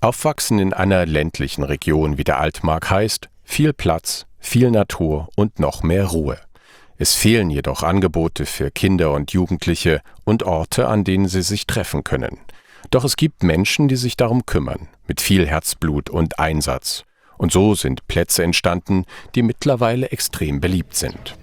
Aufwachsen in einer ländlichen Region wie der Altmark heißt viel Platz, viel Natur und noch mehr Ruhe. Es fehlen jedoch Angebote für Kinder und Jugendliche und Orte, an denen sie sich treffen können. Doch es gibt Menschen, die sich darum kümmern, mit viel Herzblut und Einsatz. Und so sind Plätze entstanden, die mittlerweile extrem beliebt sind.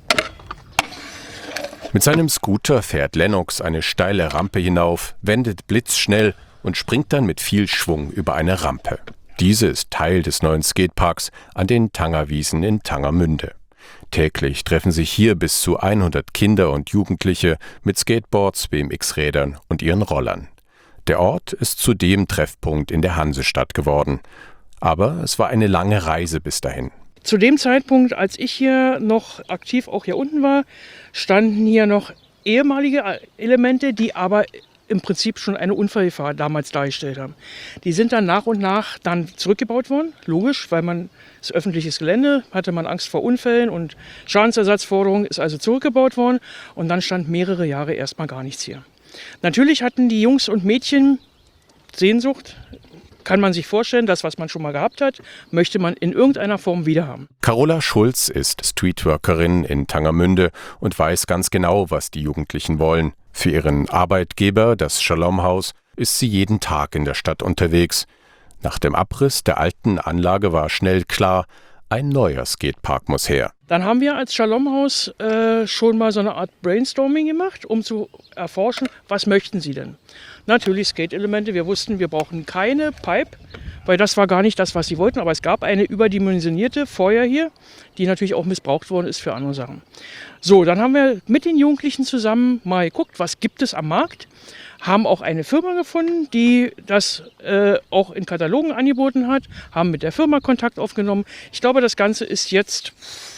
Mit seinem Scooter fährt Lennox eine steile Rampe hinauf, wendet blitzschnell und springt dann mit viel Schwung über eine Rampe. Diese ist Teil des neuen Skateparks an den Tangerwiesen in Tangermünde. Täglich treffen sich hier bis zu 100 Kinder und Jugendliche mit Skateboards, BMX-Rädern und ihren Rollern. Der Ort ist zudem Treffpunkt in der Hansestadt geworden. Aber es war eine lange Reise bis dahin. Zu dem Zeitpunkt, als ich hier noch aktiv auch hier unten war, standen hier noch ehemalige Elemente, die aber im Prinzip schon eine Unfallgefahr damals dargestellt haben. Die sind dann nach und nach dann zurückgebaut worden, logisch, weil man das öffentliches Gelände, hatte man Angst vor Unfällen und Schadensersatzforderungen, ist also zurückgebaut worden und dann stand mehrere Jahre erstmal gar nichts hier. Natürlich hatten die Jungs und Mädchen Sehnsucht. Kann man sich vorstellen, das, was man schon mal gehabt hat, möchte man in irgendeiner Form wieder haben. Carola Schulz ist Streetworkerin in Tangermünde und weiß ganz genau, was die Jugendlichen wollen. Für ihren Arbeitgeber, das Shalom-Haus, ist sie jeden Tag in der Stadt unterwegs. Nach dem Abriss der alten Anlage war schnell klar, ein neuer Skatepark muss her. Dann haben wir als Shalom-Haus schon mal so eine Art Brainstorming gemacht, um zu erforschen, was möchten sie denn? Natürlich Skate-Elemente. Wir wussten, wir brauchen keine Pipe, weil das war gar nicht das, was sie wollten. Aber es gab eine überdimensionierte vorher hier, die natürlich auch missbraucht worden ist für andere Sachen. So, dann haben wir mit den Jugendlichen zusammen mal geguckt, was gibt es am Markt. Haben auch eine Firma gefunden, die das auch in Katalogen angeboten hat. Haben mit der Firma Kontakt aufgenommen. Ich glaube, das Ganze ist jetzt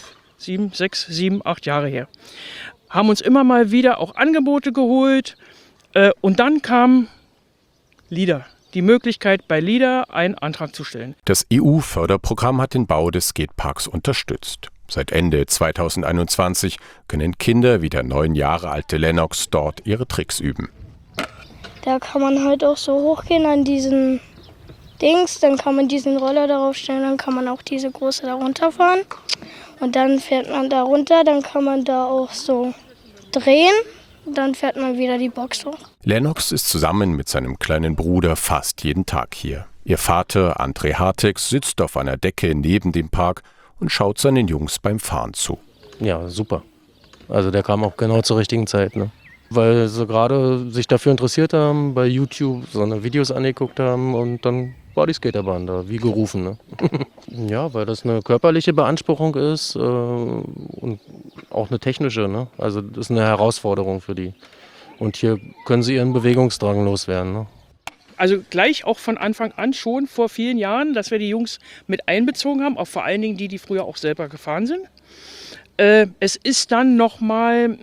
8 Jahre her. Haben uns immer mal wieder auch Angebote geholt. Und dann kam LIDA, die Möglichkeit, bei LIDA einen Antrag zu stellen. Das EU-Förderprogramm hat den Bau des Skateparks unterstützt. Seit Ende 2021 können Kinder wie der 9 Jahre alte Lennox dort ihre Tricks üben. Da kann man halt auch so hochgehen an diesen Dings, dann kann man diesen Roller darauf stellen, dann kann man auch diese große da runterfahren. Und dann fährt man da runter, dann kann man da auch so drehen. Dann fährt man wieder die Box hoch. Lennox ist zusammen mit seinem kleinen Bruder fast jeden Tag hier. Ihr Vater, André Hartex, sitzt auf einer Decke neben dem Park und schaut seinen Jungs beim Fahren zu. Ja, super. Also der kam auch genau zur richtigen Zeit, ne? Weil sie gerade sich dafür interessiert haben, bei YouTube so eine Videos angeguckt haben und dann war die Skaterbahn da, wie gerufen, ne? Ja, weil das eine körperliche Beanspruchung ist und auch eine technische, ne? Also das ist eine Herausforderung für die. Und hier können sie ihren Bewegungsdrang loswerden, ne? Also gleich auch von Anfang an schon vor vielen Jahren, dass wir die Jungs mit einbezogen haben, auch vor allen Dingen die, die früher auch selber gefahren sind. Es ist dann nochmal,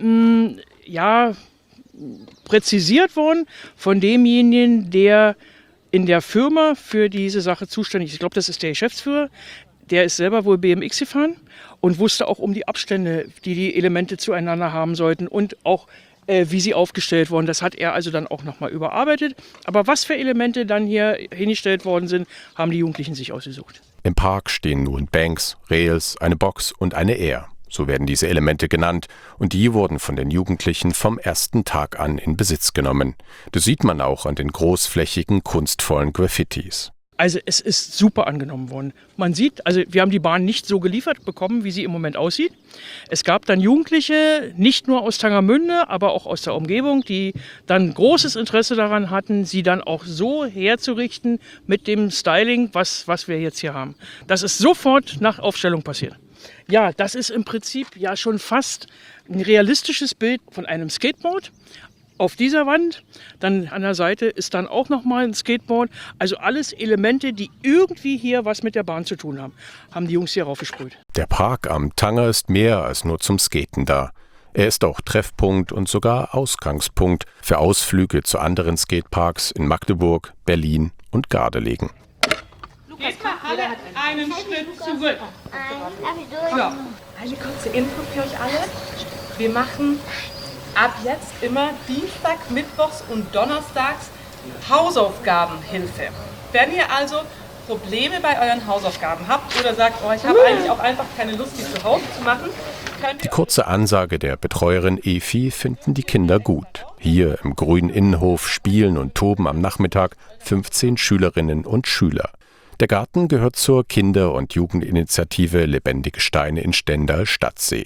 präzisiert worden von demjenigen, der in der Firma für diese Sache zuständig ist. Ich glaube, das ist der Geschäftsführer. Der ist selber wohl BMX gefahren und wusste auch um die Abstände, die die Elemente zueinander haben sollten und auch wie sie aufgestellt wurden. Das hat er also dann auch nochmal überarbeitet. Aber was für Elemente dann hier hingestellt worden sind, haben die Jugendlichen sich ausgesucht. Im Park stehen nun Banks, Rails, eine Box und eine Air. So werden diese Elemente genannt und die wurden von den Jugendlichen vom ersten Tag an in Besitz genommen. Das sieht man auch an den großflächigen, kunstvollen Graffitis. Also es ist super angenommen worden. Man sieht, also wir haben die Bahn nicht so geliefert bekommen, wie sie im Moment aussieht. Es gab dann Jugendliche, nicht nur aus Tangermünde, aber auch aus der Umgebung, die dann großes Interesse daran hatten, sie dann auch so herzurichten mit dem Styling, was wir jetzt hier haben. Das ist sofort nach Aufstellung passiert. Ja, das ist im Prinzip ja schon fast ein realistisches Bild von einem Skateboard. Auf dieser Wand, dann an der Seite ist dann auch nochmal ein Skateboard. Also alles Elemente, die irgendwie hier was mit der Bahn zu tun haben, haben die Jungs hier raufgesprüht. Der Park am Tanger ist mehr als nur zum Skaten da. Er ist auch Treffpunkt und sogar Ausgangspunkt für Ausflüge zu anderen Skateparks in Magdeburg, Berlin und Gardelegen. Jetzt mal alle einen Schritt zurück. Ja. Eine kurze Info für euch alle. Wir machen ab jetzt immer Dienstag, Mittwochs und Donnerstags Hausaufgabenhilfe. Wenn ihr also Probleme bei euren Hausaufgaben habt oder sagt, oh, ich habe eigentlich auch einfach keine Lust, die zu Hause zu machen, könnt Die ihr kurze Ansage der Betreuerin Efi finden die Kinder gut. Hier im grünen Innenhof spielen und toben am Nachmittag 15 Schülerinnen und Schüler. Der Garten gehört zur Kinder- und Jugendinitiative Lebendige Steine in Stendal-Stadtsee.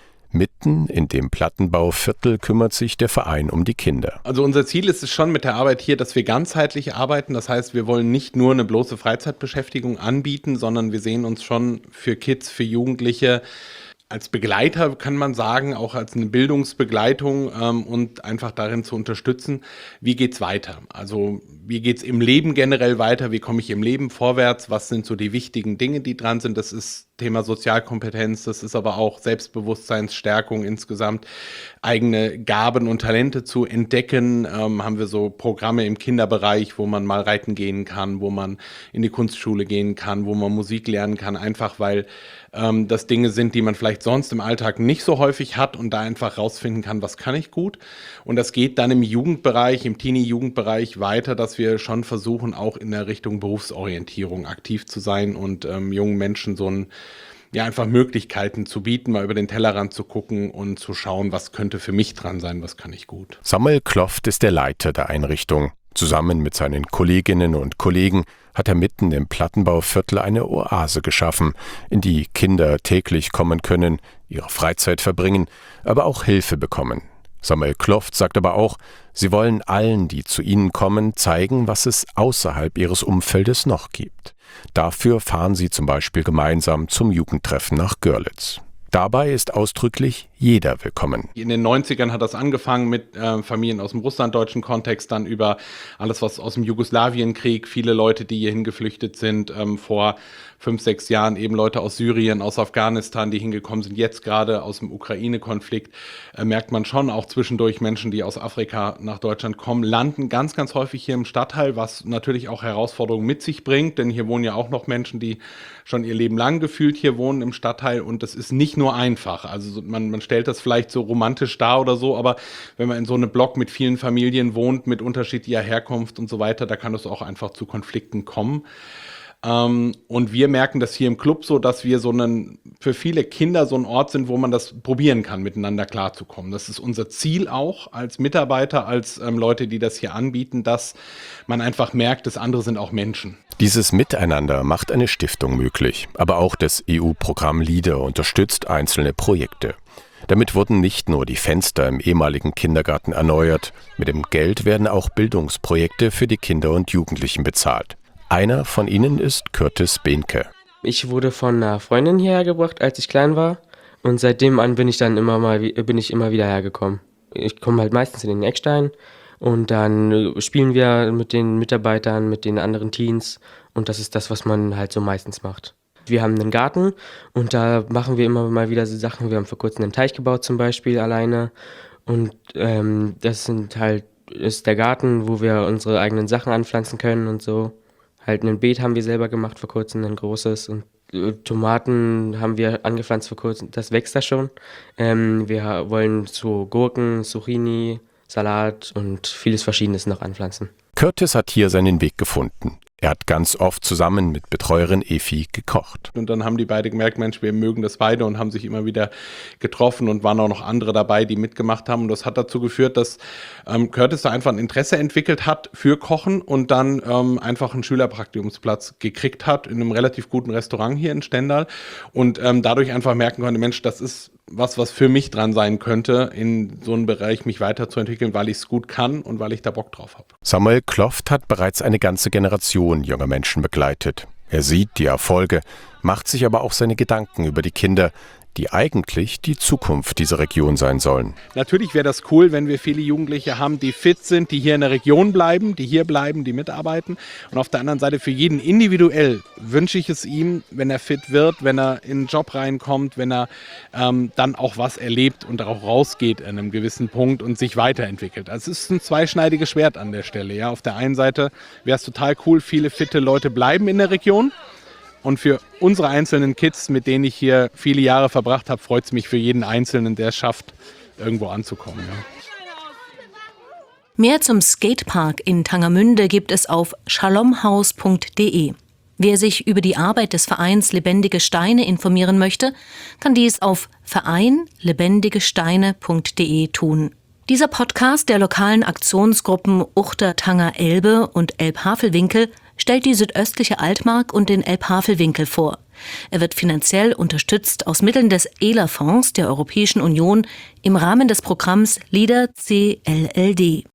Mitten in dem Plattenbauviertel kümmert sich der Verein um die Kinder. Also unser Ziel ist es schon mit der Arbeit hier, dass wir ganzheitlich arbeiten. Das heißt, wir wollen nicht nur eine bloße Freizeitbeschäftigung anbieten, sondern wir sehen uns schon für Kids, für Jugendliche als Begleiter, kann man sagen, auch als eine Bildungsbegleitung und einfach darin zu unterstützen, wie geht's weiter? Also wie geht's im Leben generell weiter? Wie komme ich im Leben vorwärts? Was sind so die wichtigen Dinge, die dran sind? Das ist Thema Sozialkompetenz, das ist aber auch Selbstbewusstseinsstärkung insgesamt, eigene Gaben und Talente zu entdecken. Haben wir so Programme im Kinderbereich, wo man mal reiten gehen kann, wo man in die Kunstschule gehen kann, wo man Musik lernen kann, einfach weil das Dinge sind, die man vielleicht sonst im Alltag nicht so häufig hat und da einfach rausfinden kann, was kann ich gut. Und das geht dann im Jugendbereich, im Teenie-Jugendbereich weiter, dass wir schon versuchen, auch in der Richtung Berufsorientierung aktiv zu sein und jungen Menschen so ein einfach Möglichkeiten zu bieten, mal über den Tellerrand zu gucken und zu schauen, was könnte für mich dran sein, was kann ich gut. Samuel Kloft ist der Leiter der Einrichtung. Zusammen mit seinen Kolleginnen und Kollegen hat er mitten im Plattenbauviertel eine Oase geschaffen, in die Kinder täglich kommen können, ihre Freizeit verbringen, aber auch Hilfe bekommen. Samuel Kloft sagt aber auch, sie wollen allen, die zu ihnen kommen, zeigen, was es außerhalb ihres Umfeldes noch gibt. Dafür fahren sie zum Beispiel gemeinsam zum Jugendtreffen nach Görlitz. Dabei ist ausdrücklich jeder willkommen. In den 90ern hat das angefangen mit Familien aus dem russlanddeutschen Kontext, dann über alles, was aus dem Jugoslawienkrieg, viele Leute, die hierhin geflüchtet sind, vor 5, 6 Jahren eben Leute aus Syrien, aus Afghanistan, die hingekommen sind, jetzt gerade aus dem Ukraine-Konflikt, merkt man schon auch zwischendurch Menschen, die aus Afrika nach Deutschland kommen, landen ganz, ganz häufig hier im Stadtteil, was natürlich auch Herausforderungen mit sich bringt, denn hier wohnen ja auch noch Menschen, die schon ihr Leben lang gefühlt hier wohnen im Stadtteil und das ist nicht nur einfach. Also man stellt das vielleicht so romantisch dar oder so, aber wenn man in so einem Block mit vielen Familien wohnt, mit unterschiedlicher Herkunft und so weiter, da kann es auch einfach zu Konflikten kommen. Und wir merken das hier im Club so, dass wir für viele Kinder so ein Ort sind, wo man das probieren kann, miteinander klarzukommen. Das ist unser Ziel auch als Mitarbeiter, als Leute, die das hier anbieten, dass man einfach merkt, dass andere sind auch Menschen. Dieses Miteinander macht eine Stiftung möglich, aber auch das EU-Programm LEADER unterstützt einzelne Projekte. Damit wurden nicht nur die Fenster im ehemaligen Kindergarten erneuert, mit dem Geld werden auch Bildungsprojekte für die Kinder und Jugendlichen bezahlt. Einer von ihnen ist Curtis Behnke. Ich wurde von einer Freundin hierher gebracht, als ich klein war. Und seitdem an bin ich immer wieder hergekommen. Ich komme halt meistens in den Eckstein und dann spielen wir mit den Mitarbeitern, mit den anderen Teens. Und das ist das, was man halt so meistens macht. Wir haben einen Garten und da machen wir immer mal wieder so Sachen. Wir haben vor kurzem einen Teich gebaut zum Beispiel alleine. Und das ist der Garten, wo wir unsere eigenen Sachen anpflanzen können und so. Halt ein Beet haben wir selber gemacht vor kurzem, ein großes. Und Tomaten haben wir angepflanzt vor kurzem, das wächst da schon. Wir wollen so Gurken, Zucchini, Salat und vieles Verschiedenes noch anpflanzen. Curtis hat hier seinen Weg gefunden. Er hat ganz oft zusammen mit Betreuerin Efi gekocht. Und dann haben die beide gemerkt, Mensch, wir mögen das beide und haben sich immer wieder getroffen und waren auch noch andere dabei, die mitgemacht haben. Und das hat dazu geführt, dass Curtis da einfach ein Interesse entwickelt hat für Kochen und dann einfach einen Schülerpraktikumsplatz gekriegt hat in einem relativ guten Restaurant hier in Stendal und dadurch einfach merken konnte, Mensch, das ist was für mich dran sein könnte, in so einem Bereich mich weiterzuentwickeln, weil ich es gut kann und weil ich da Bock drauf habe. Samuel Kloft hat bereits eine ganze Generation junger Menschen begleitet. Er sieht die Erfolge, macht sich aber auch seine Gedanken über die Kinder, die eigentlich die Zukunft dieser Region sein sollen. Natürlich wäre das cool, wenn wir viele Jugendliche haben, die fit sind, die hier in der Region bleiben, die mitarbeiten. Und auf der anderen Seite für jeden individuell wünsche ich es ihm, wenn er fit wird, wenn er in den Job reinkommt, wenn er dann auch was erlebt und darauf rausgeht an einem gewissen Punkt und sich weiterentwickelt. Also es ist ein zweischneidiges Schwert an der Stelle. Ja. Auf der einen Seite wäre es total cool, viele fitte Leute bleiben in der Region. Und für unsere einzelnen Kids, mit denen ich hier viele Jahre verbracht habe, freut es mich für jeden Einzelnen, der es schafft, irgendwo anzukommen. Ja. Mehr zum Skatepark in Tangermünde gibt es auf shalomhaus.de. Wer sich über die Arbeit des Vereins Lebendige Steine informieren möchte, kann dies auf vereinlebendigesteine.de tun. Dieser Podcast der lokalen Aktionsgruppen Uchter Tanger Elbe und Elbhavelwinkel stellt die südöstliche Altmark und den Elbhavelwinkel vor. Er wird finanziell unterstützt aus Mitteln des ELA-Fonds der Europäischen Union im Rahmen des Programms LEADER CLLD.